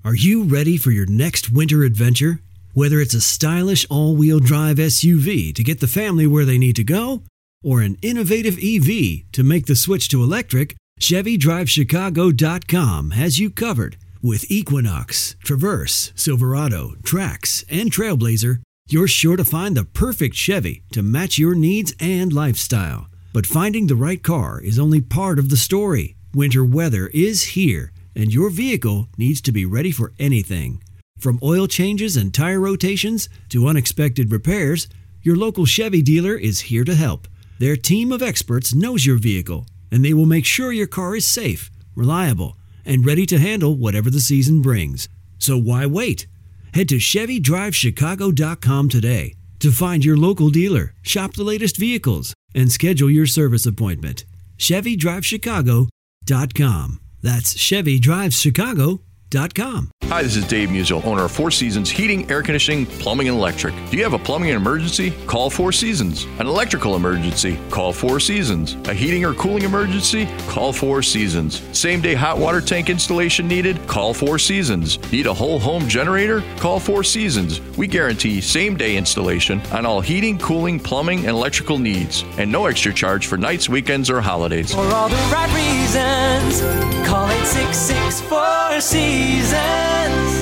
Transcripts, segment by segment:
Are you ready for your next winter adventure? Whether it's a stylish all-wheel drive SUV to get the family where they need to go, or an innovative EV to make the switch to electric, ChevyDriveChicago.com has you covered. With Equinox, Traverse, Silverado, Trax, and Trailblazer, you're sure to find the perfect Chevy to match your needs and lifestyle. But finding the right car is only part of the story. Winter weather is here, and your vehicle needs to be ready for anything. From oil changes and tire rotations to unexpected repairs, your local Chevy dealer is here to help. Their team of experts knows your vehicle, and they will make sure your car is safe, reliable, and ready to handle whatever the season brings. So why wait? Head to ChevyDriveChicago.com today to find your local dealer, shop the latest vehicles, and schedule your service appointment. ChevyDriveChicago.com. That's ChevyDriveChicago.com. Hi, this is Dave Musial, owner of Four Seasons Heating, Air Conditioning, Plumbing, and Electric. Do you have a plumbing emergency? Call Four Seasons. An electrical emergency? Call Four Seasons. A heating or cooling emergency? Call Four Seasons. Same-day hot water tank installation needed? Call Four Seasons. Need a whole home generator? Call Four Seasons. We guarantee same-day installation on all heating, cooling, plumbing, and electrical needs. And no extra charge for nights, weekends, or holidays. For all the right reasons, call 866-4 Seasons.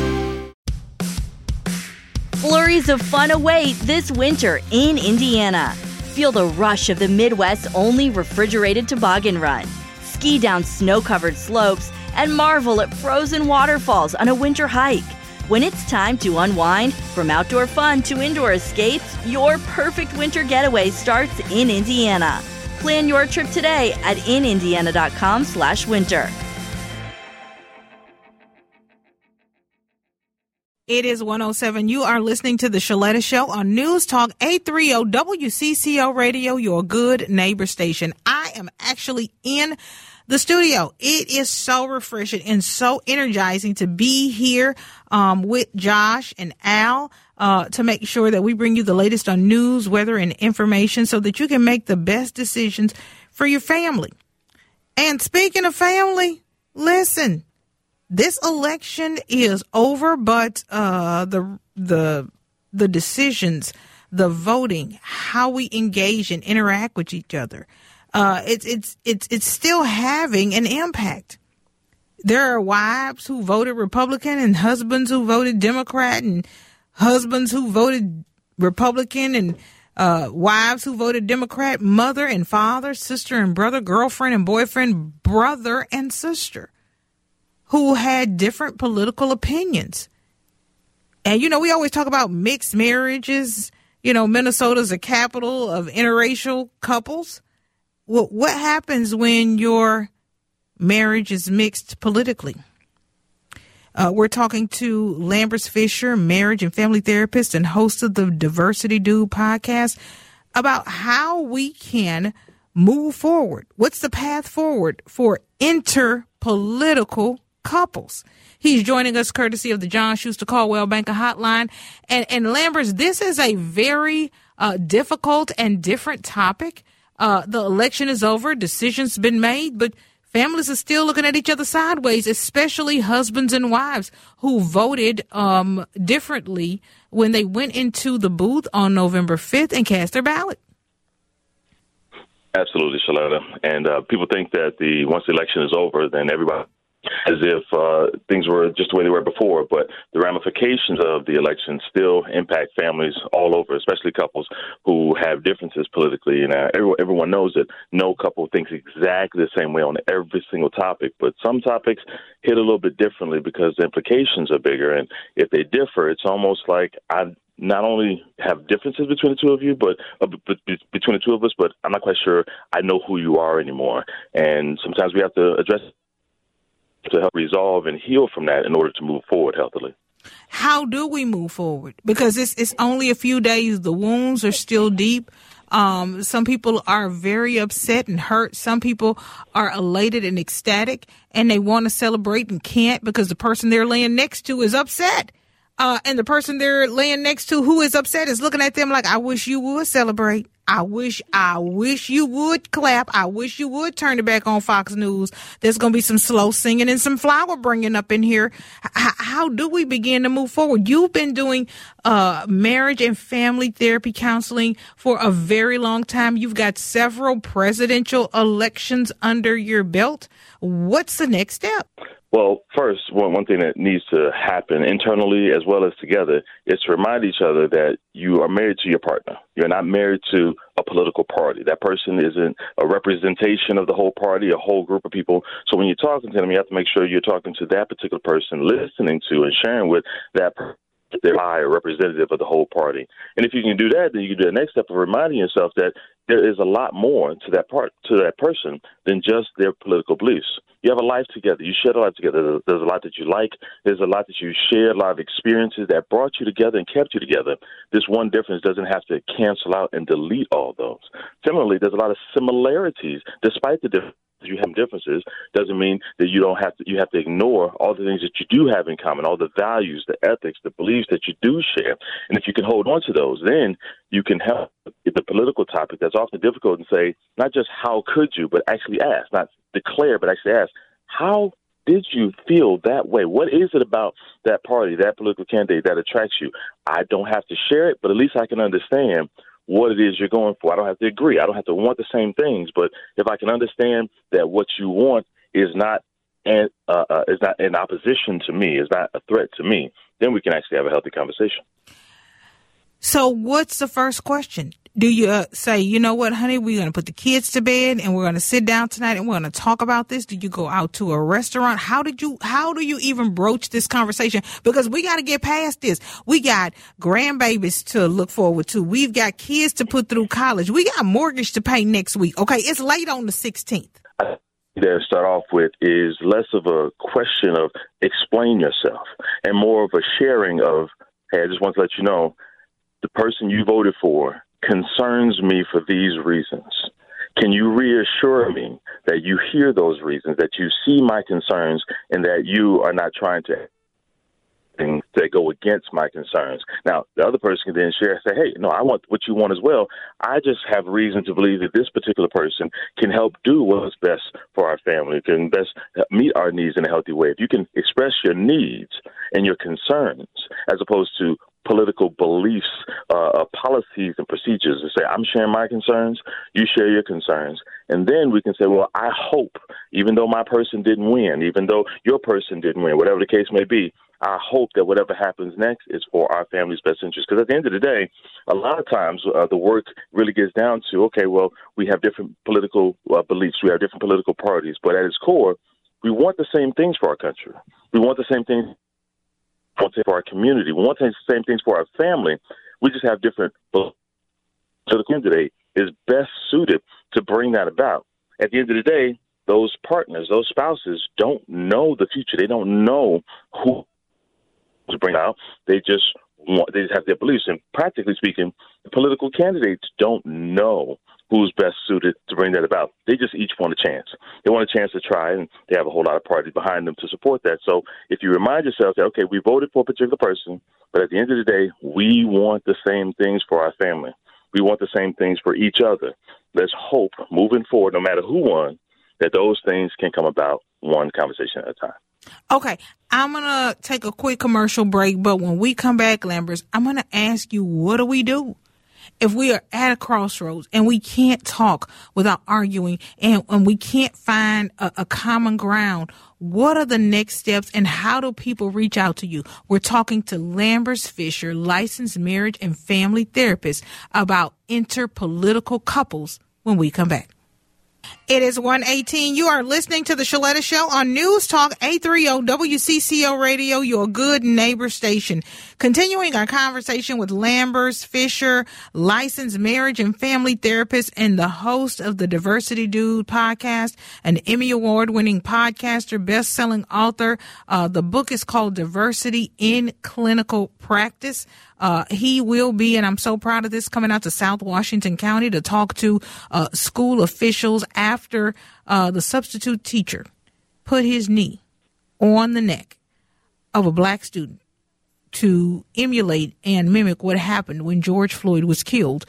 Flurries of fun await this winter in Indiana. Feel the rush of the Midwest's only refrigerated toboggan run. Ski down snow-covered slopes and marvel at frozen waterfalls on a winter hike. When it's time to unwind, from outdoor fun to indoor escapes, your perfect winter getaway starts in Indiana. Plan your trip today at inindiana.com/winter. It is 107. You are listening to The Shaletta Show on News Talk 830 WCCO Radio, your good neighbor station. I am actually in the studio. It is so refreshing and so energizing to be here with Josh and Al to make sure that we bring you the latest on news, weather, and information so that you can make the best decisions for your family. And speaking of family, listen. This election is over, but the decisions, the voting, how we engage and interact with each other, it's still having an impact. There are wives who voted Republican and husbands who voted Democrat and husbands who voted Republican and wives who voted Democrat, mother and father, sister and brother, girlfriend and boyfriend, brother and sister, who had different political opinions. And, you know, we always talk about mixed marriages. You know, Minnesota's a capital of interracial couples. Well, what happens when your marriage is mixed politically? We're talking to Lambers Fisher, marriage and family therapist and host of the Diversity Dude podcast, about how we can move forward. What's the path forward for interpolitical couples? He's joining us courtesy of the John Schuster Caldwell Banker Hotline. And Lambers, this is a very difficult and different topic. The election is over, decisions been made, but families are still looking at each other sideways, especially husbands and wives who voted differently when they went into the booth on November 5th and cast their ballot. Absolutely, Shaletta. And people think that once the election is over, then everybody, as if things were just the way they were before. But the ramifications of the election still impact families all over, especially couples who have differences politically. And everyone knows that no couple thinks exactly the same way on every single topic. But some topics hit a little bit differently because the implications are bigger. And if they differ, it's almost like I not only have differences between the two of you, but between the two of us, but I'm not quite sure I know who you are anymore. And sometimes we have to address to help resolve and heal from that in order to move forward healthily. How do we move forward? Because it's only a few days. The wounds are still deep. Some people are very upset and hurt. Some people are elated and ecstatic, and they want to celebrate and can't because the person they're laying next to is upset. And the person they're laying next to who is upset is looking at them like, I wish you would celebrate. I wish you would clap. I wish you would turn it back on Fox News. There's going to be some slow singing and some flower bringing up in here. How do we begin to move forward? You've been doing marriage and family therapy counseling for a very long time. You've got several presidential elections under your belt. What's the next step? Well, first, one thing that needs to happen internally as well as together is to remind each other that you are married to your partner. You're not married to a political party. That person isn't a representation of the whole party, a whole group of people. So when you're talking to them, you have to make sure you're talking to that particular person, listening to and sharing with that person. They're a representative of the whole party. And if you can do that, then you can do the next step of reminding yourself that there is a lot more to that person than just their political beliefs. You have a life together. You share a life together. There's a lot that you like. There's a lot that you share, a lot of experiences that brought you together and kept you together. This one difference doesn't have to cancel out and delete all those. Similarly, there's a lot of similarities. Despite the differences, you have differences, doesn't mean that you have to ignore all the things that you do have in common, all the values, the ethics, the beliefs that you do share. And if you can hold on to those, then you can help the political topic that's often difficult and say, not just how could you, but actually ask, not declare, but actually ask, how did you feel that way? What is it about that party, that political candidate that attracts you? I don't have to share it, but at least I can understand what it is you're going for. I don't have to agree. I don't have to want the same things, but if I can understand that what you want is not in opposition to me, is not a threat to me, then we can actually have a healthy conversation. So what's the first question? Do you say, you know what, honey, we're going to put the kids to bed and we're going to sit down tonight and we're going to talk about this? Do you go out to a restaurant? How do you even broach this conversation? Because we got to get past this. We got grandbabies to look forward to. We've got kids to put through college. We got a mortgage to pay next week. Okay, it's late on the 16th. To start off with is less of a question of explain yourself and more of a sharing of, hey, I just want to let you know the person you voted for concerns me for these reasons. Can you reassure me that you hear those reasons, that you see my concerns, and that you are not trying to go against my concerns? Now, the other person can then share and say, hey, no, I want what you want as well. I just have reason to believe that this particular person can help do what's best for our family, can best meet our needs in a healthy way. If you can express your needs and your concerns as opposed to political beliefs, policies and procedures, and say, I'm sharing my concerns, you share your concerns. And then we can say, well, I hope, even though my person didn't win, even though your person didn't win, whatever the case may be, I hope that whatever happens next is for our family's best interest. Because at the end of the day, a lot of times the work really gets down to, okay, well, we have different political beliefs, we have different political parties, but at its core, we want the same things for our country. We want the same things for our community. We want the same things for our family. We just have different beliefs. So the candidate is best suited to bring that about. At the end of the day, those partners, those spouses don't know the future. They don't know who to bring out. They just have their beliefs. And practically speaking, the political candidates don't know who's best suited to bring that about. They just each want a chance. They want a chance to try, and they have a whole lot of parties behind them to support that. So if you remind yourself that, okay, we voted for a particular person, but at the end of the day, we want the same things for our family. We want the same things for each other. Let's hope, moving forward, no matter who won, that those things can come about one conversation at a time. Okay, I'm going to take a quick commercial break, but when we come back, Lambers, I'm going to ask you, what do we do? If we are at a crossroads and we can't talk without arguing and we can't find a common ground, what are the next steps and how do people reach out to you? We're talking to Lambers Fisher, licensed marriage and family therapist, about interpolitical couples when we come back. It is 1:18. You are listening to the Shaletta Show on News Talk 830 WCCO Radio, your good neighbor station. Continuing our conversation with Lambers Fisher, licensed marriage and family therapist and the host of the Diversity Dude podcast, an Emmy Award-winning podcaster, best-selling author. The book is called Diversity in Clinical Practice. He will be, and I'm so proud of this, coming out to South Washington County to talk to school officials after the substitute teacher put his knee on the neck of a black student to emulate and mimic what happened when George Floyd was killed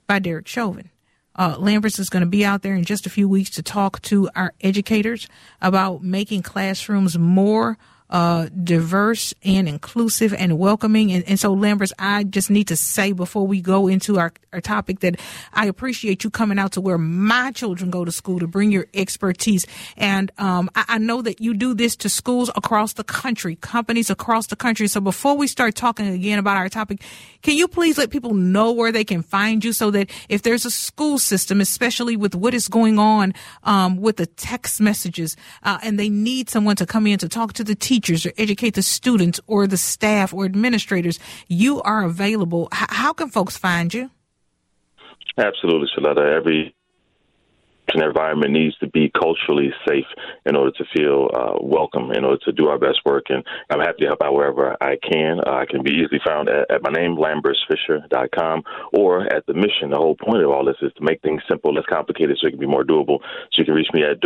by Derek Chauvin. Lamberts is going to be out there in just a few weeks to talk to our educators about making classrooms more diverse and inclusive and welcoming. And so, Lamberts, I just need to say before we go into our topic that I appreciate you coming out to where my children go to school to bring your expertise. And I know that you do this to schools across the country, companies across the country. So before we start talking again about our topic, can you please let people know where they can find you so that if there's a school system, especially with what is going on with the text messages, and they need someone to come in to talk to the teachers or educate the students or the staff or administrators, you are available. How can folks find you? Absolutely, Shaletta. Every environment needs to be culturally safe in order to feel welcome, in order to do our best work. And I'm happy to help out wherever I can. I can be easily found at my name, lambertsfisher.com, or at the mission. The whole point of all this is to make things simple, less complicated, so it can be more doable. So you can reach me at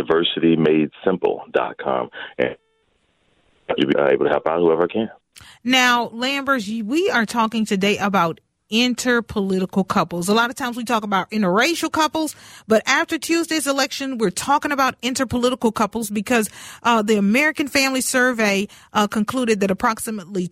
diversitymadesimple.com. And you'll be able to help out whoever I can. Now, Lamberts, we are talking today about interpolitical couples. A lot of times we talk about interracial couples, but after Tuesday's election, we're talking about interpolitical couples because the American Family Survey concluded that approximately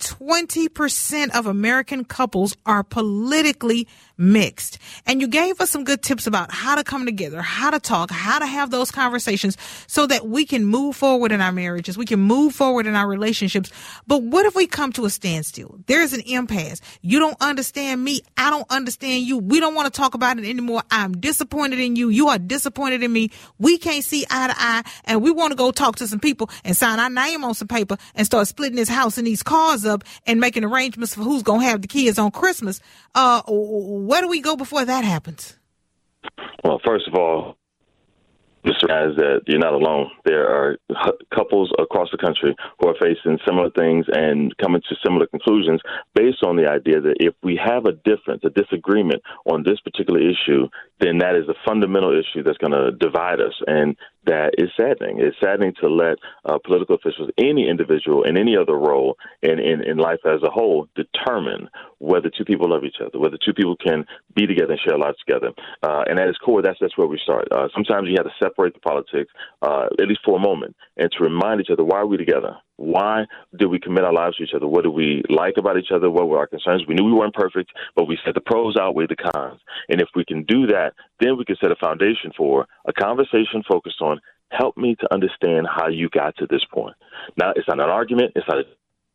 20% of American couples are politically mixed. And you gave us some good tips about how to come together, how to talk, how to have those conversations so that we can move forward in our marriages, we can move forward in our relationships. But what if we come to a standstill? There's an impasse. You don't understand me. I don't understand you. We don't want to talk about it anymore. I'm disappointed in you. You are disappointed in me. We can't see eye to eye, and we want to go talk to some people and sign our name on some paper and start splitting this house and these cars up and making arrangements for who's going to have the kids on Christmas. Where do we go before that happens? Well, first of all, just realize that you're not alone. There are couples across the country who are facing similar things and coming to similar conclusions based on the idea that if we have a difference, a disagreement on this particular issue, then that is a fundamental issue that's going to divide us. And that is saddening. It's saddening to let political officials, any individual in any other role in life as a whole, determine whether two people love each other, whether two people can be together and share lives together. And at its core, that's where we start. Sometimes you have to separate the politics, at least for a moment, and to remind each other, why are we together? Why did we commit our lives to each other? What do we like about each other? What were our concerns? We knew we weren't perfect, but we said the pros outweigh the cons. And if we can do that, then we can set a foundation for a conversation focused on help me to understand how you got to this point. Now, it's not an argument. It's not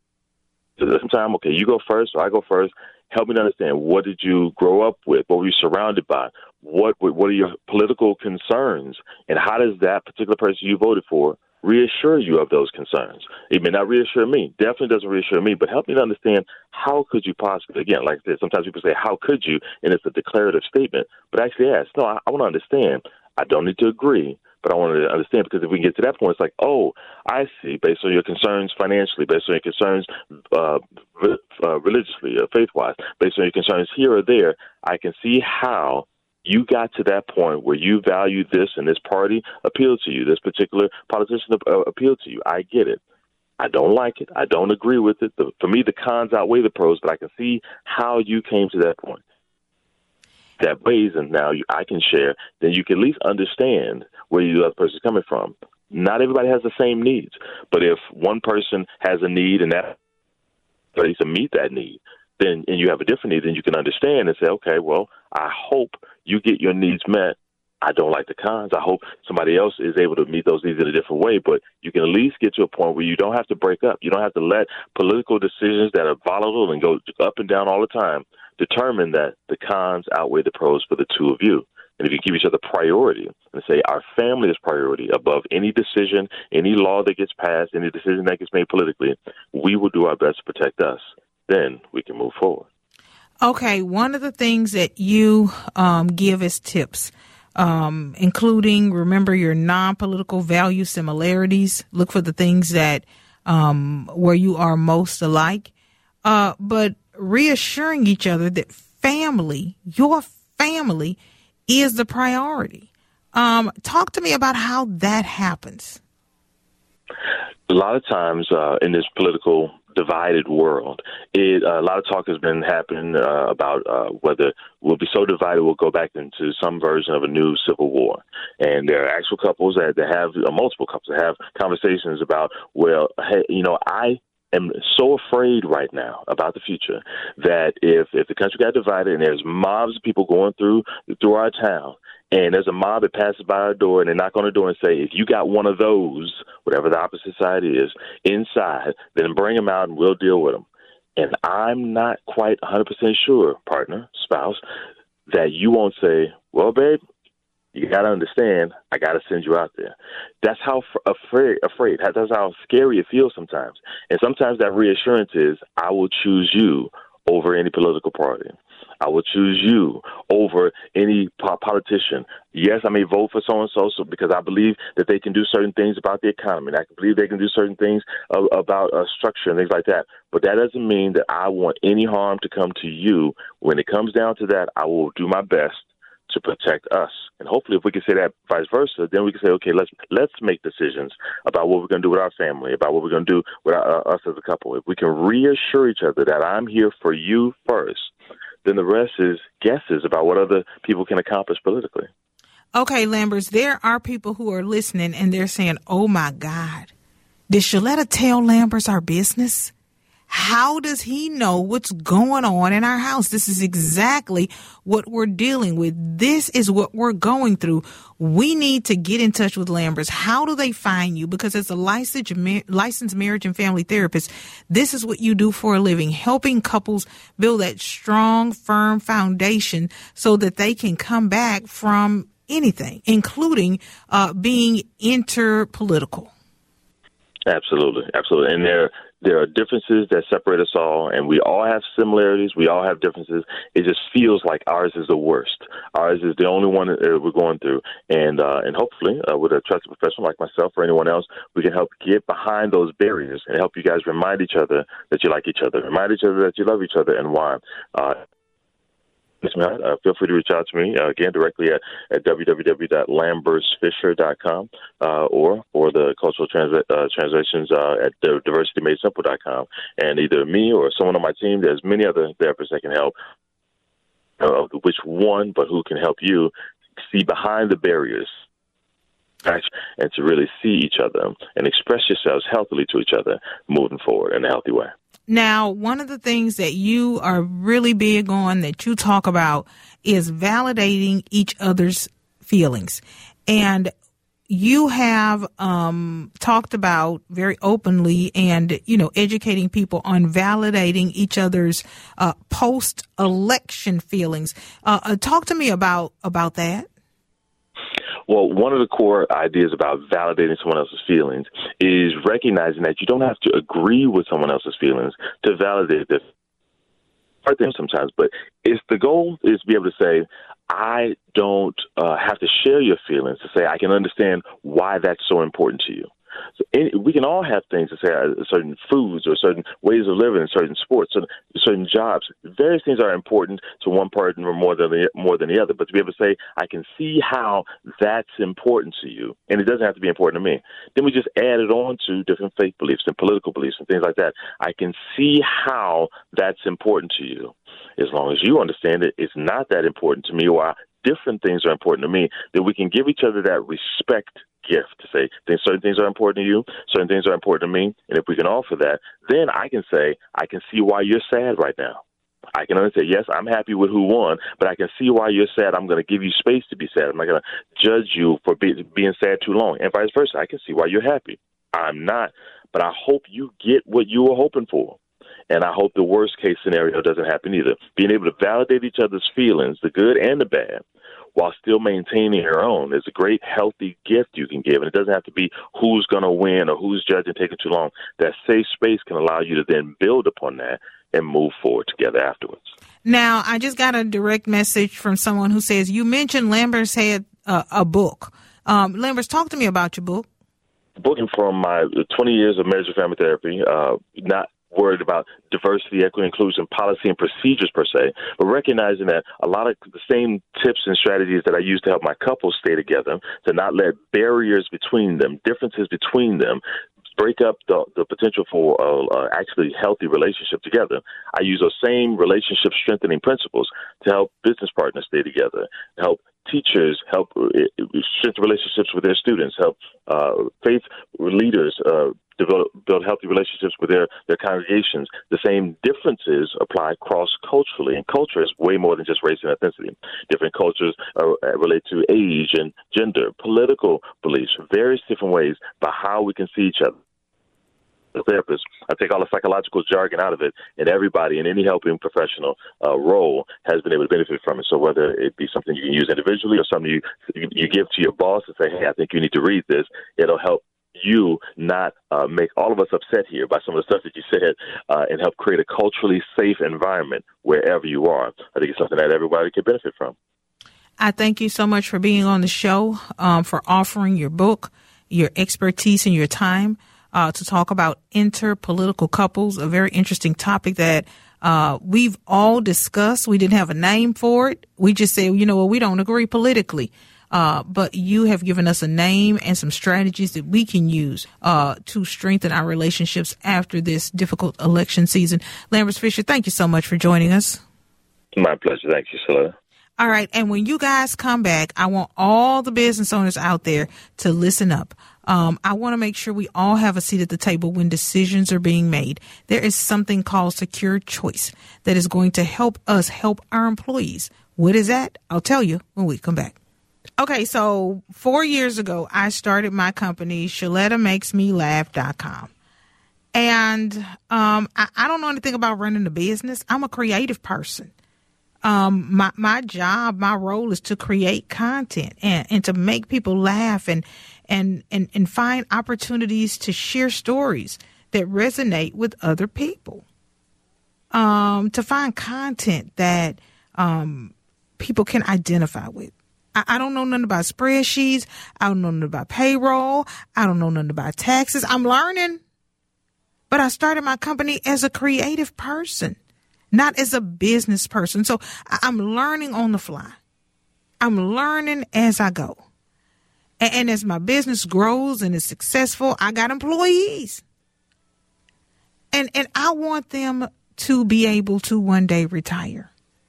sometimes, okay, you go first or I go first. Help me to understand, what did you grow up with? What were you surrounded by? What are your political concerns? And how does that particular person you voted for reassure you of those concerns? It may not reassure me. Definitely doesn't reassure me, but help me to understand, how could you possibly, again, like this, sometimes people say, how could you? And it's a declarative statement, but actually ask, no, I want to understand. I don't need to agree, but I want to understand, because if we can get to that point, it's like, oh, I see, based on your concerns financially, based on your concerns religiously, faith-wise, based on your concerns here or there, I can see how you got to that point where you value this and this party appealed to you, this particular politician appealed to you. I get it. I don't like it. I don't agree with it. For me, the cons outweigh the pros, but I can see how you came to that point. That ways, and now I can share, then you can at least understand where the other person is coming from. Not everybody has the same needs, but if one person has a need and that needs to meet that need, then and you have a different need, then you can understand and say, okay, well, I hope you get your needs met. I don't like the cons. I hope somebody else is able to meet those needs in a different way, but you can at least get to a point where you don't have to break up. You don't have to let political decisions that are volatile and go up and down all the time determine that the cons outweigh the pros for the two of you. And if you give each other priority and say our family is priority above any decision, any law that gets passed, any decision that gets made politically, we will do our best to protect us. Then we can move forward. Okay, one of the things that you give as tips, including remember your non-political value similarities, look for the things that where you are most alike, but reassuring each other that family, your family, is the priority. Talk to me about how that happens. A lot of times in this political divided world. A lot of talk has been happening about whether we'll be so divided we'll go back into some version of a new civil war. And there are actual couples that have multiple couples that have conversations about, well, hey, I am so afraid right now about the future that if the country got divided and there's mobs of people going through our town, and there's a mob that passes by our door and they knock on the door and say, if you got one of those, whatever the opposite side is, inside, then bring them out and we'll deal with them. And I'm not quite 100% sure, partner, spouse, that you won't say, well, babe, you got to understand, I got to send you out there. That's how afraid. That's how scary it feels sometimes. And sometimes that reassurance is, I will choose you over any political party. I will choose you over any politician. Yes, I may vote for so-and-so because I believe that they can do certain things about the economy. And I believe they can do certain things about structure and things like that. But that doesn't mean that I want any harm to come to you. When it comes down to that, I will do my best to protect us. And hopefully if we can say that vice versa, then we can say, okay, let's make decisions about what we're going to do with our family, about what we're going to do with us as a couple. If we can reassure each other that I'm here for you first, then the rest is guesses about what other people can accomplish politically. Okay, Lambers, there are people who are listening and they're saying, oh, my God, did Shaletta tell Lambers our business? How does he know what's going on in our house? This is exactly what we're dealing with. This is what we're going through. We need to get in touch with Lambers. How do they find you? Because as a licensed marriage and family therapist, this is what you do for a living, helping couples build that strong, firm foundation so that they can come back from anything, including being interpolitical. Absolutely. Absolutely. And there are differences that separate us all, and we all have similarities. We all have differences. It just feels like ours is the worst. Ours is the only one that we're going through. And hopefully, with a trusted professional like myself or anyone else, we can help get behind those barriers and help you guys remind each other that you like each other, remind each other that you love each other, and why. Feel free to reach out to me, again, directly at www.lambersfisher.com or the cultural translations at diversitymadesimple.com. And either me or someone on my team, there's many other therapists that can help, which one, but who can help you see behind the barriers and to really see each other and express yourselves healthily to each other moving forward in a healthy way. Now, one of the things that you are really big on that you talk about is validating each other's feelings. And you have talked about very openly and, educating people on validating each other's post-election feelings. Talk to me about that. Well, one of the core ideas about validating someone else's feelings is recognizing that you don't have to agree with someone else's feelings to validate this. Hard thing sometimes, but the goal is to be able to say, I don't have to share your feelings to say I can understand why that's so important to you. So we can all have things to say, certain foods or certain ways of living, certain sports, certain jobs. Various things are important to one person or more than the other. But to be able to say, I can see how that's important to you, and it doesn't have to be important to me. Then we just add it on to different faith beliefs and political beliefs and things like that. I can see how that's important to you. As long as you understand it, it's not that important to me, or different things are important to me, then we can give each other that respect gift to say certain things are important to you, certain things are important to me. And if we can offer that, then I can say, I can see why you're sad right now. I can understand, yes, I'm happy with who won, but I can see why you're sad. I'm going to give you space to be sad. I'm not going to judge you for being sad too long. And vice versa, I can see why you're happy. I'm not, but I hope you get what you were hoping for. And I hope the worst case scenario doesn't happen either. Being able to validate each other's feelings, the good and the bad, while still maintaining your own is a great, healthy gift you can give. And it doesn't have to be who's going to win or who's judging taking too long. That safe space can allow you to then build upon that and move forward together afterwards. Now, I just got a direct message from someone who says, you mentioned Lambers had a book. Lambers, talk to me about your book. Booking from my 20 years of marriage and family therapy, not worried about diversity, equity, inclusion, policy, and procedures per se, but recognizing that a lot of the same tips and strategies that I use to help my couples stay together, to not let barriers between them, differences between them, break up the potential for actually healthy relationship together. I use those same relationship strengthening principles to help business partners stay together, help teachers help strengthen relationships with their students, help faith leaders build healthy relationships with their congregations. The same differences apply cross-culturally, and culture is way more than just race and ethnicity. Different cultures relate to age and gender, political beliefs, various different ways by how we can see each other. The therapist, I take all the psychological jargon out of it, and everybody in any helping professional role has been able to benefit from it. So whether it be something you can use individually or something you give to your boss and say, hey, I think you need to read this, it'll help you not make all of us upset here by some of the stuff that you said and help create a culturally safe environment wherever you are. I think it's something that everybody can benefit from. I thank you so much for being on the show, for offering your book, your expertise, and your time to talk about interpolitical couples, a very interesting topic that we've all discussed. We didn't have a name for it. We just said, you know what, we don't agree politically. But you have given us a name and some strategies that we can use to strengthen our relationships after this difficult election season. Lambers Fisher, thank you so much for joining us. My pleasure. Thank you, Shaletta. All right. And when you guys come back, I want all the business owners out there to listen up. I want to make sure we all have a seat at the table when decisions are being made. There is something called Secure Choice that is going to help us help our employees. What is that? I'll tell you when we come back. Okay, so 4 years ago, I started my company, ShalettaMakesMeLaugh.com. And I don't know anything about running a business. I'm a creative person. My job, my role is to create content and to make people laugh and find opportunities to share stories that resonate with other people. To find content that people can identify with. I don't know nothing about spreadsheets. I don't know nothing about payroll. I don't know nothing about taxes. I'm learning. But I started my company as a creative person, not as a business person. So I'm learning on the fly. I'm learning as I go. And as my business grows and is successful, I got employees. And I want them to be able to one day retire.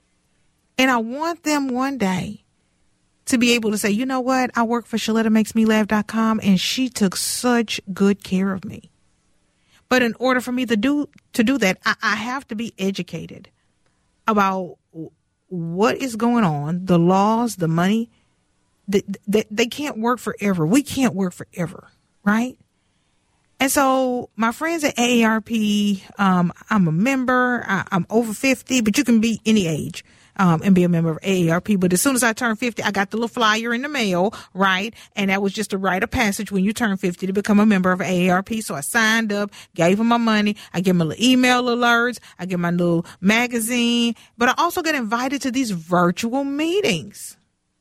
And I want them one day to be able to say, you know what? I work for ShalettaMakesMeLaugh.com, and she took such good care of me. But in order for me to do that, I have to be educated about what is going on, the laws, the money. They can't work forever. We can't work forever, right? And so my friends at AARP, I'm a member. I'm over 50, but you can be any age. And be a member of AARP. But as soon as I turned 50, I got the little flyer in the mail, right? And that was just a rite of passage when you turn 50 to become a member of AARP. So I signed up, gave them my money. I give them a little email alerts. I get my little magazine. But I also get invited to these virtual meetings.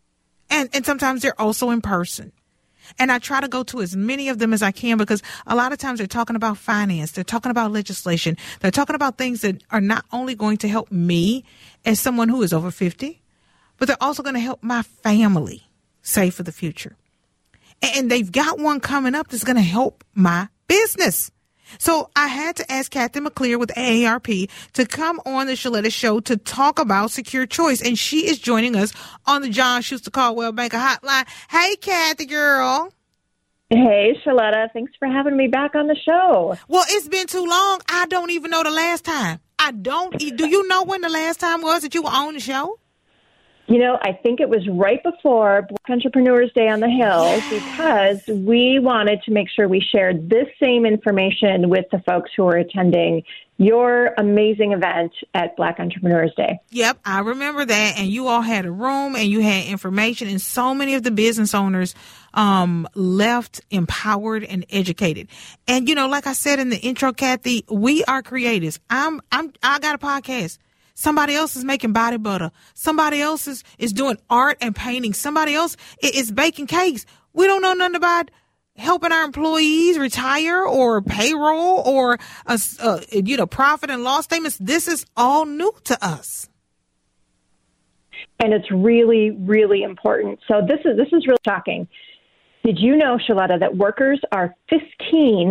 And sometimes they're also in person. And I try to go to as many of them as I can because a lot of times they're talking about finance. They're talking about legislation. They're talking about things that are not only going to help me as someone who is over 50, but they're also going to help my family save for the future. And they've got one coming up that's going to help my business. So I had to ask Kathy McClear with AARP to come on the Shaletta Show to talk about Secure Choice. And she is joining us on the John Schuster Caldwell Banker Hotline. Hey, Kathy, girl. Hey, Shaletta. Thanks for having me back on the show. Well, it's been too long. I don't even know the last time. Do you know when the last time was that you were on the show? You know, I think it was right before Black Entrepreneurs Day on the Hill because we wanted to make sure we shared this same information with the folks who are attending your amazing event at Black Entrepreneurs Day. Yep, I remember that. And you all had a room and you had information, and so many of the business owners left empowered and educated. And, you know, like I said in the intro, Kathy, we are creatives. I got a podcast. Somebody else is making body butter. Somebody else is doing art and painting. Somebody else is baking cakes. We don't know nothing about helping our employees retire or payroll or, profit and loss statements. This is all new to us. And it's really, really important. So this is really shocking. Did you know, Shaletta, that workers are 15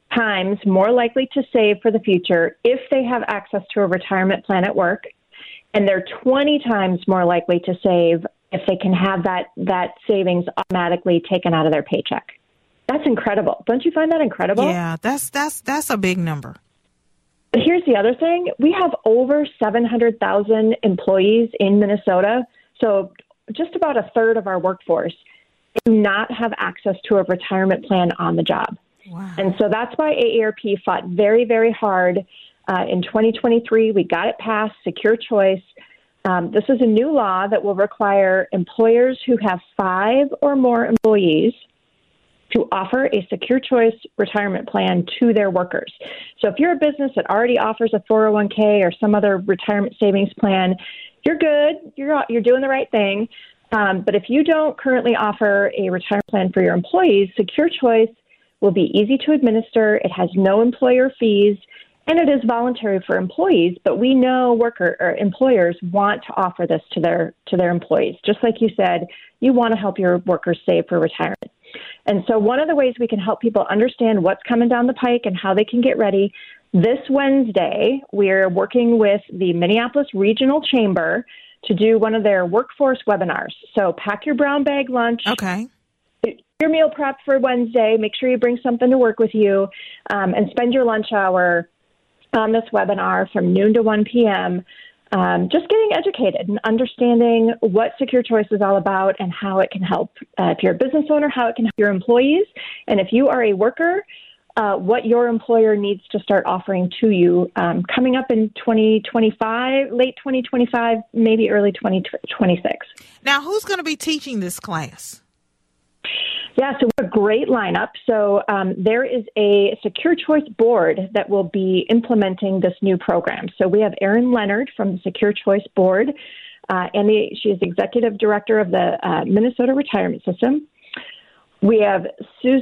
times more likely to save for the future if they have access to a retirement plan at work, and they're 20 times more likely to save if they can have that savings automatically taken out of their paycheck. That's incredible. Don't you find that incredible? Yeah, that's a big number. But here's the other thing. We have over 700,000 employees in Minnesota, so just about a third of our workforce do not have access to a retirement plan on the job. Wow. And so that's why AARP fought very, very hard. In 2023, we got it passed, Secure Choice. This is a new law that will require employers who have 5 or more employees to offer a Secure Choice retirement plan to their workers. So if you're a business that already offers a 401k or some other retirement savings plan, you're good. You're doing the right thing. But if you don't currently offer a retirement plan for your employees, Secure Choice will be easy to administer. It has no employer fees, and it is voluntary for employees. But we know employers want to offer this to their employees. Just like you said, you want to help your workers save for retirement. And so one of the ways we can help people understand what's coming down the pike and how they can get ready, this Wednesday, we're working with the Minneapolis Regional Chamber to do one of their workforce webinars. So pack your brown bag lunch. Okay. Your meal prep for Wednesday. Make sure you bring something to work with you, and spend your lunch hour on this webinar from noon to 1 p.m., just getting educated and understanding what Secure Choice is all about and how it can help. If you're a business owner, how it can help your employees. And if you are a worker, what your employer needs to start offering to you coming up in 2025, late 2025, maybe early 2026. Now, who's going to be teaching this class? Yeah, so we have a great lineup. So there is a Secure Choice board that will be implementing this new program. So we have Erin Leonard from the Secure Choice board, and she is executive director of the Minnesota Retirement System. We have Susan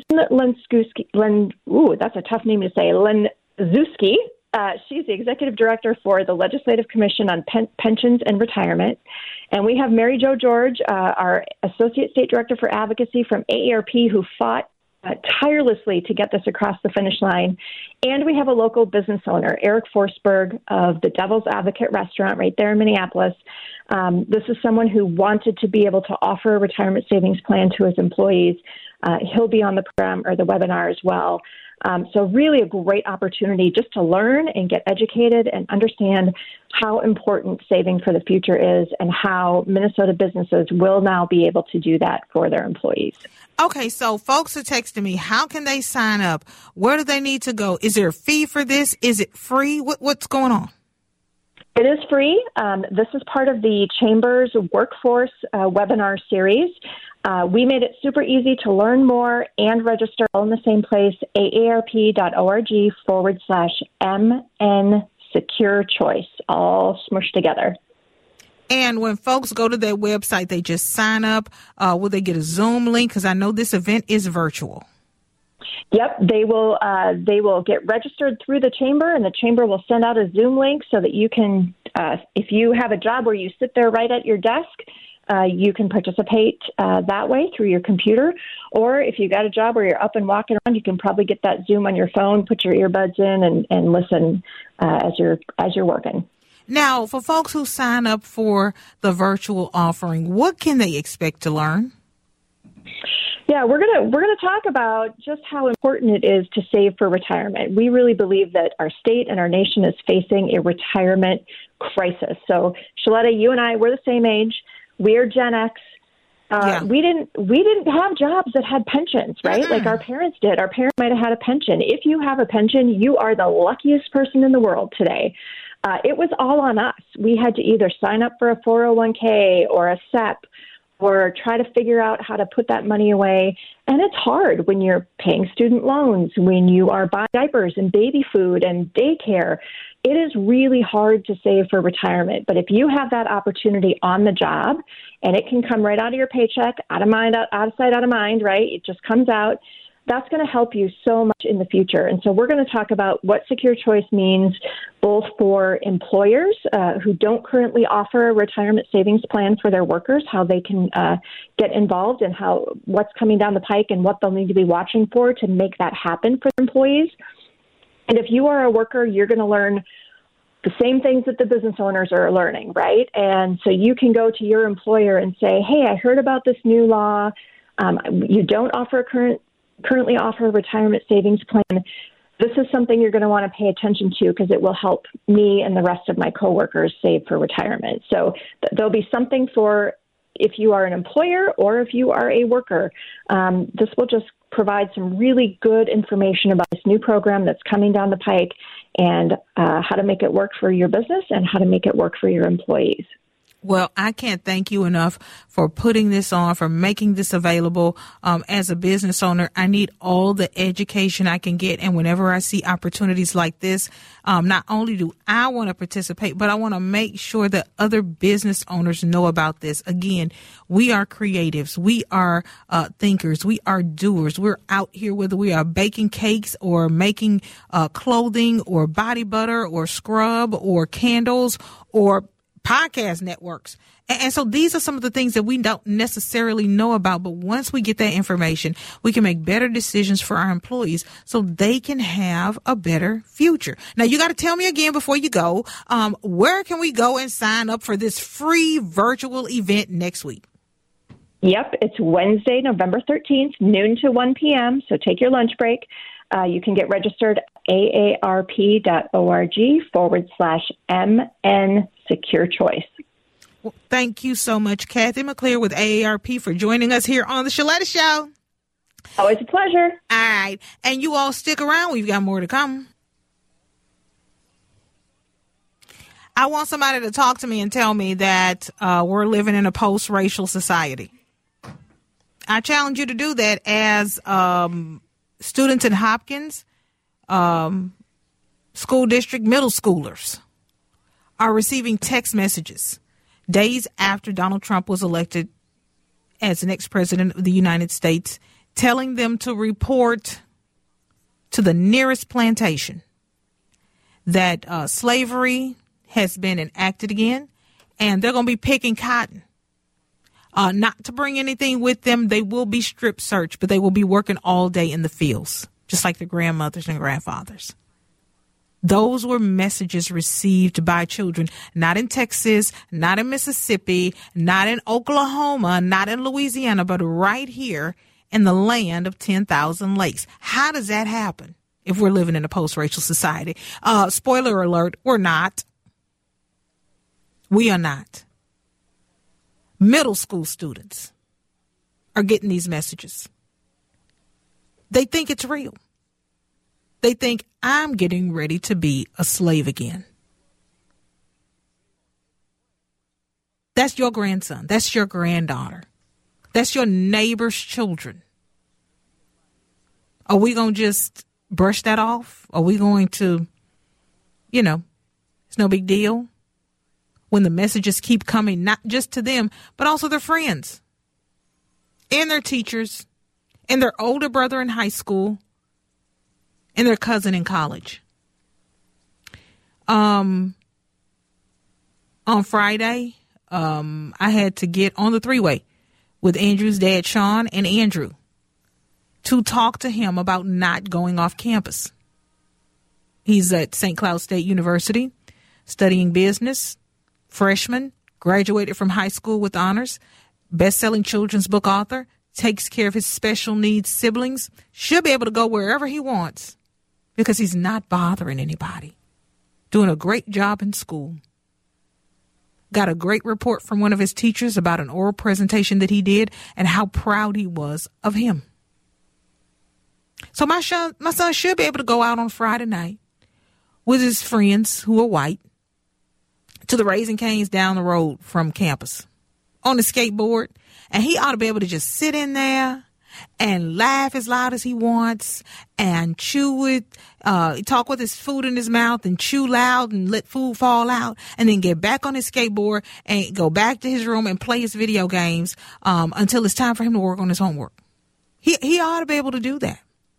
Lenczewski. That's a tough name to say. Lenczewski. She's the executive director for the Legislative Commission on Pensions and Retirement. And we have Mary Jo George, our associate state director for advocacy from AARP, who fought tirelessly to get this across the finish line. And we have a local business owner, Eric Forsberg of the Devil's Advocate restaurant right there in Minneapolis. This is someone who wanted to be able to offer a retirement savings plan to his employees. He'll be on the program or the webinar as well. So really a great opportunity just to learn and get educated and understand how important saving for the future is and how Minnesota businesses will now be able to do that for their employees. Okay, so folks are texting me. How can they sign up? Where do they need to go? Is there a fee for this? Is it free? What's going on? It is free. This is part of the Chamber's Workforce webinar series. We made it super easy to learn more and register all in the same place, aarp.org/MN Secure Choice, all smushed together. And when folks go to their website, they just sign up. Will they get a Zoom link? Because I know this event is virtual. Yep, they will get registered through the Chamber, and the Chamber will send out a Zoom link so that you can, if you have a job where you sit there right at your desk, you can participate that way through your computer. Or if you got a job where you're up and walking around, you can probably get that Zoom on your phone, put your earbuds in, and listen as you're working. Now, for folks who sign up for the virtual offering, what can they expect to learn? Yeah, we're gonna talk about just how important it is to save for retirement. We really believe that our state and our nation is facing a retirement crisis. So, Shaletta, you and I, we're the same age. We're Gen X. We didn't have jobs that had pensions, right? Mm-hmm. Like our parents did. Our parents might have had a pension. If you have a pension, you are the luckiest person in the world today. It was all on us. We had to either sign up for a 401k or a SEP or try to figure out how to put that money away. And it's hard when you're paying student loans, when you are buying diapers and baby food and daycare. It is really hard to save for retirement. But if you have that opportunity on the job, and it can come right out of your paycheck, out of sight, out of mind, right? It just comes out. That's going to help you so much in the future. And so we're going to talk about what Secure Choice means both for employers who don't currently offer a retirement savings plan for their workers, how they can get involved and what's coming down the pike and what they'll need to be watching for to make that happen for employees. And if you are a worker, you're going to learn the same things that the business owners are learning, right? And so you can go to your employer and say, hey, I heard about this new law. You don't currently offer a retirement savings plan. This is something you're going to want to pay attention to because it will help me and the rest of my coworkers save for retirement. So there'll be something for if you are an employer or if you are a worker. This will just provide some really good information about this new program that's coming down the pike and how to make it work for your business and how to make it work for your employees. Well, I can't thank you enough for putting this on, for making this available. As a business owner, I need all the education I can get. And whenever I see opportunities like this, not only do I want to participate, but I want to make sure that other business owners know about this. Again, we are creatives. We are thinkers. We are doers. We're out here, whether we are baking cakes or making clothing or body butter or scrub or candles or podcast networks. And so these are some of the things that we don't necessarily know about. But once we get that information, we can make better decisions for our employees so they can have a better future. Now, you got to tell me again before you go, where can we go and sign up for this free virtual event next week? Yep, it's Wednesday, November 13th, noon to 1 p.m. So take your lunch break. You can get registered at aarp.org/MN Secure Choice. Well, thank you so much, Kathy McClear with AARP, for joining us here on the Sheletta Show. Always a pleasure. All right. And you all stick around. We've got more to come. I want somebody to talk to me and tell me that we're living in a post-racial society. I challenge you to do that as students in Hopkins, school district middle schoolers are receiving text messages days after Donald Trump was elected as the next president of the United States, telling them to report to the nearest plantation that slavery has been enacted again, and they're going to be picking cotton. Not to bring anything with them. They will be strip searched, but they will be working all day in the fields, just like their grandmothers and grandfathers. Those were messages received by children, not in Texas, not in Mississippi, not in Oklahoma, not in Louisiana, but right here in the land of 10,000 lakes. How does that happen if we're living in a post-racial society? Spoiler alert, we're not. We are not. Middle school students are getting these messages. They think it's real. They think I'm getting ready to be a slave again. That's your grandson. That's your granddaughter. That's your neighbor's children. Are we going to just brush that off? Are we going to, it's no big deal when the messages keep coming, not just to them, but also their friends and their teachers and their older brother in high school and their cousin in college? On Friday, I had to get on the three-way with Andrew's dad, Sean, and Andrew to talk to him about not going off campus. He's at St. Cloud State University studying business, freshman, graduated from high school with honors, best-selling children's book author, takes care of his special needs siblings, should be able to go wherever he wants because he's not bothering anybody. Doing a great job in school. Got a great report from one of his teachers about an oral presentation that he did and how proud he was of him. So my son should be able to go out on Friday night with his friends who are white to the Raising Cane's down the road from campus on the skateboard. And he ought to be able to just sit in there and laugh as loud as he wants and chew it, talk with his food in his mouth and chew loud and let food fall out and then get back on his skateboard and go back to his room and play his video games until it's time for him to work on his homework. He ought to be able to do that.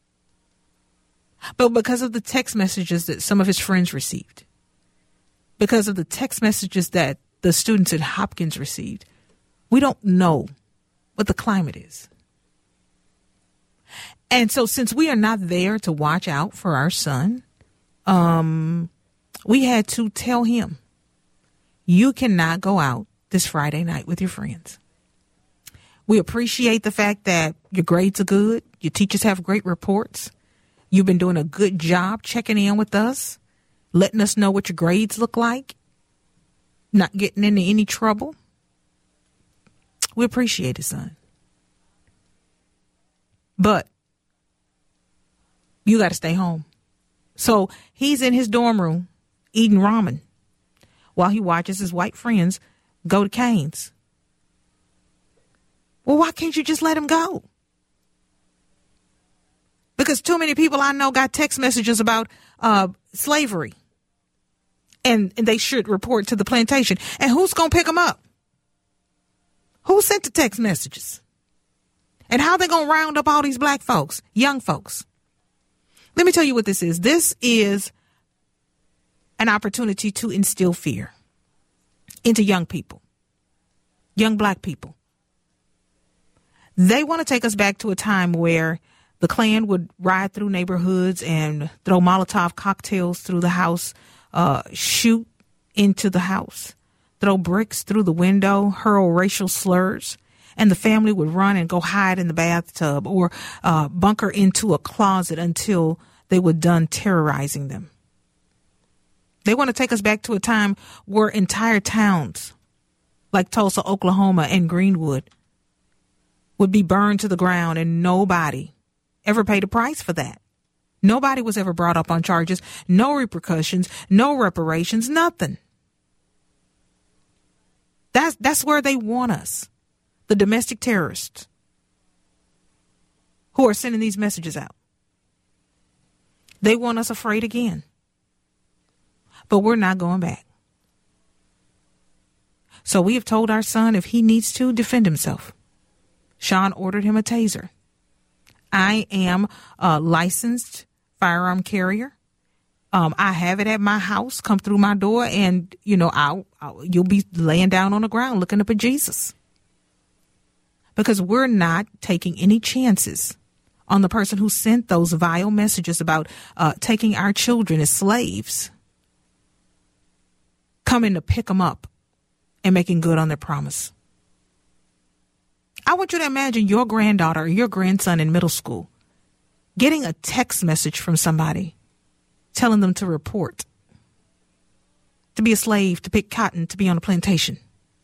But because of the text messages that some of his friends received, because of the text messages that the students at Hopkins received, we don't know what the climate is. And so since we are not there to watch out for our son, we had to tell him, you cannot go out this Friday night with your friends. We appreciate the fact that your grades are good. Your teachers have great reports. You've been doing a good job checking in with us, letting us know what your grades look like, not getting into any trouble. We appreciate it, son. But you got to stay home. So he's in his dorm room eating ramen while he watches his white friends go to Cane's. Well, why can't you just let him go? Because too many people I know got text messages about slavery. And they should report to the plantation. And who's going to pick them up? Who sent the text messages? And how they going to round up all these black folks, young folks? Let me tell you what this is. This is an opportunity to instill fear into young people, young black people. They want to take us back to a time where the Klan would ride through neighborhoods and throw Molotov cocktails through the house, shoot into the house, throw bricks through the window, hurl racial slurs, and the family would run and go hide in the bathtub or bunker into a closet until they were done terrorizing them. They want to take us back to a time where entire towns like Tulsa, Oklahoma, and Greenwood would be burned to the ground, and nobody ever paid a price for that. Nobody was ever brought up on charges, no repercussions, no reparations, nothing. That's where they want us, the domestic terrorists who are sending these messages out. They want us afraid again. But we're not going back. So we have told our son if he needs to defend himself. Sean ordered him a taser. I am a licensed firearm carrier. I have it at my house. Come through my door, and you'll be laying down on the ground looking up at Jesus. Because we're not taking any chances on the person who sent those vile messages about taking our children as slaves, coming to pick them up and making good on their promise. I want you to imagine your granddaughter or your grandson in middle school getting a text message from somebody telling them to report, to be a slave, to pick cotton, to be on a plantation.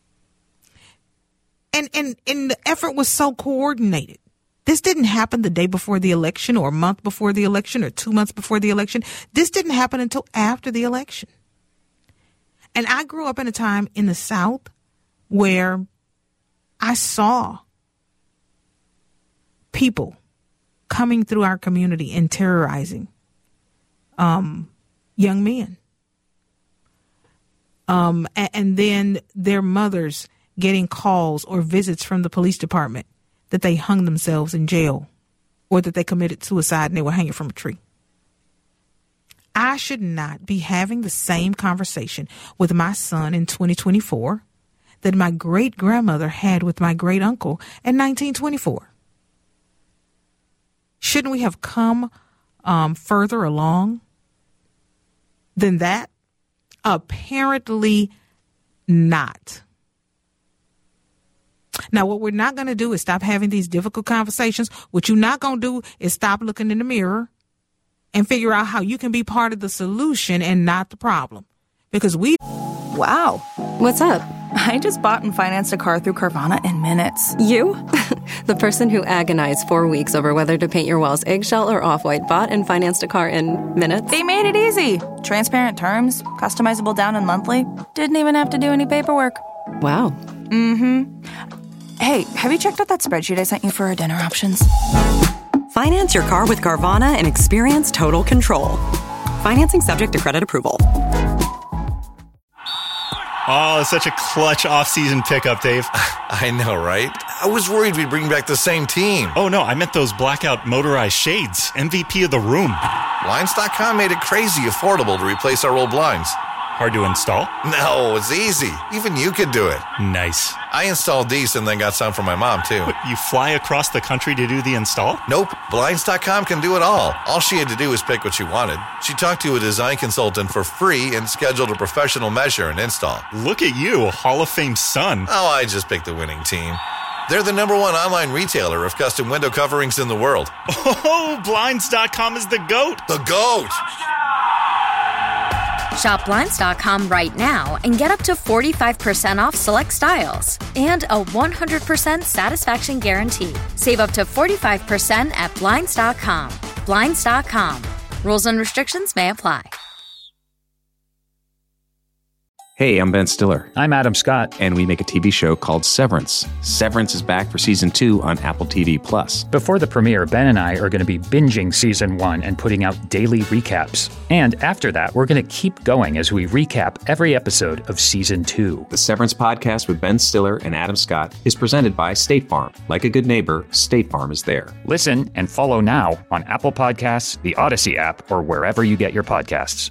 And the effort was so coordinated. This didn't happen the day before the election or a month before the election or 2 months before the election. This didn't happen until after the election. And I grew up in a time in the South where I saw people coming through our community and terrorizing young men. And then their mothers getting calls or visits from the police department that they hung themselves in jail or that they committed suicide and they were hanging from a tree. I should not be having the same conversation with my son in 2024 that my great grandmother had with my great uncle in 1924. Shouldn't we have come further along than that? Apparently not. Now, what we're not going to do is stop having these difficult conversations. What you're not going to do is stop looking in the mirror and figure out how you can be part of the solution and not the problem. Because Wow. What's up? I just bought and financed a car through Carvana in minutes. You? The person who agonized 4 weeks over whether to paint your walls eggshell or off-white bought and financed a car in minutes? They made it easy. Transparent terms, customizable down and monthly. Didn't even have to do any paperwork. Wow. Mm-hmm. Hey, have you checked out that spreadsheet I sent you for our dinner options? Finance your car with Carvana and experience total control. Financing subject to credit approval. Oh, it's such a clutch off-season pickup, Dave. I know, right? I was worried we'd bring back the same team. Oh, no, I meant those blackout motorized shades. MVP of the room. Blinds.com made it crazy affordable to replace our old blinds. Hard to install? No, it's easy. Even you could do it. Nice. I installed these and then got some for my mom, too. What, you fly across the country to do the install? Nope. Blinds.com can do it all. All she had to do was pick what she wanted. She talked to a design consultant for free and scheduled a professional measure and install. Look at you, Hall of Fame son. Oh, I just picked the winning team. They're the #1 online retailer of custom window coverings in the world. Oh, Blinds.com is the GOAT. The GOAT! Shop Blinds.com right now and get up to 45% off select styles and a 100% satisfaction guarantee. Save up to 45% at Blinds.com. Blinds.com. Rules and restrictions may apply. Hey, I'm Ben Stiller. I'm Adam Scott. And we make a TV show called Severance. Severance is back for Season 2 on Apple TV+. Before the premiere, Ben and I are going to be binging Season 1 and putting out daily recaps. And after that, we're going to keep going as we recap every episode of Season 2. The Severance podcast with Ben Stiller and Adam Scott is presented by State Farm. Like a good neighbor, State Farm is there. Listen and follow now on Apple Podcasts, the Odyssey app, or wherever you get your podcasts.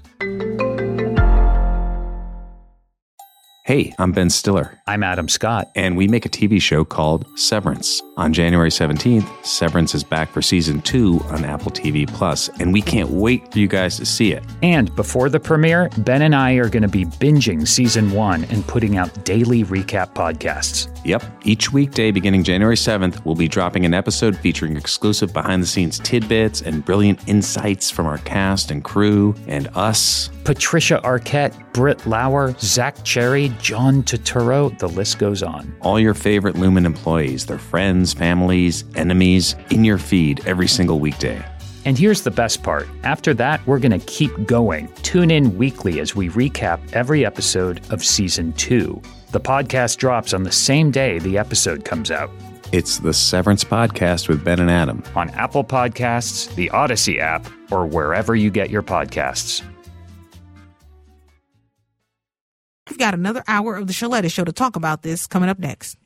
Hey, I'm Ben Stiller. I'm Adam Scott. And we make a TV show called Severance. On January 17th, Severance is back for Season 2 on Apple TV+, and we can't wait for you guys to see it. And before the premiere, Ben and I are going to be binging Season 1 and putting out daily recap podcasts. Yep. Each weekday beginning January 7th, we'll be dropping an episode featuring exclusive behind-the-scenes tidbits and brilliant insights from our cast and crew and us. Patricia Arquette, Britt Lauer, Zach Cherry, John Turturro, the list goes on. All your favorite Lumen employees, their friends, families, enemies, in your feed every single weekday. And here's the best part. After that, we're going to keep going. Tune in weekly as we recap every episode of Season 2. The podcast drops on the same day the episode comes out. It's the Severance Podcast with Ben and Adam. On Apple Podcasts, the Odyssey app, or wherever you get your podcasts. We've got another hour of the Shaletta Show to talk about this coming up next.